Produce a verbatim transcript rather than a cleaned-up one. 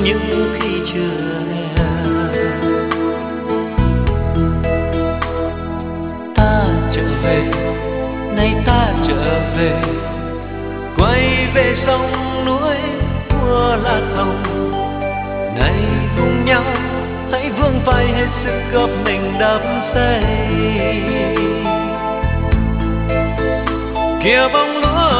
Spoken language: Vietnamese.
những khi chưa hè. Ta trở về, nay ta trở về, quay về sông núi của lá thông. Này cùng nhau hãy vươn vai hết sức góp mình đắp xây. Kia bóng lúa